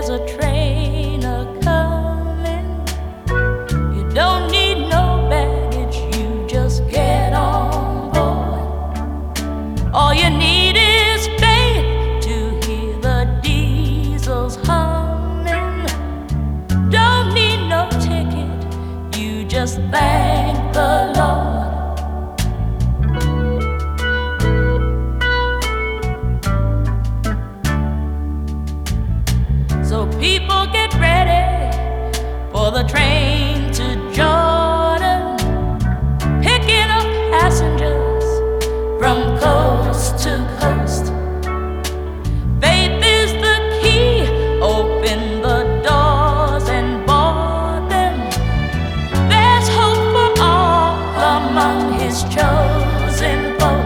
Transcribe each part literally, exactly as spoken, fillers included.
there's a train a coming. You don't need no baggage, you just get on board. All you need is faith to hear the diesels humming. Don't need no ticket, you just thank the Lord. So people get ready for the train to Jordan, picking up passengers from coast to coast. Faith is the key, open the doors and board them. There's hope for all among His chosen folk.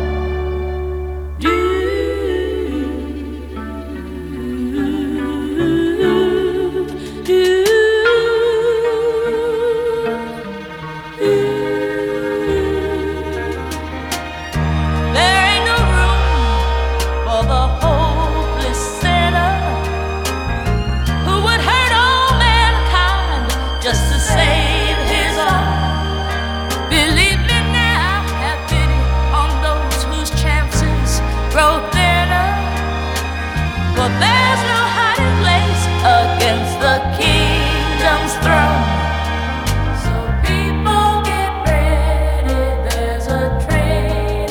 Just to save his own. Believe me now, have pity on those whose chances grow thinner. For there's no hiding place against the kingdom's throne. So people get ready, there's a train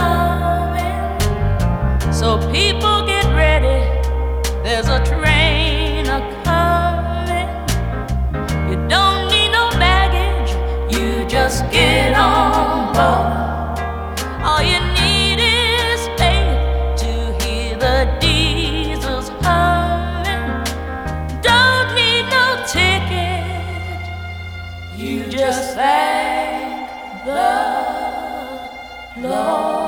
a-coming. So people get ready, there's a train a-coming. You don't need no baggage, you just get on board. All you need is faith to hear the diesels humming. Don't need no ticket, you just thank the Lord.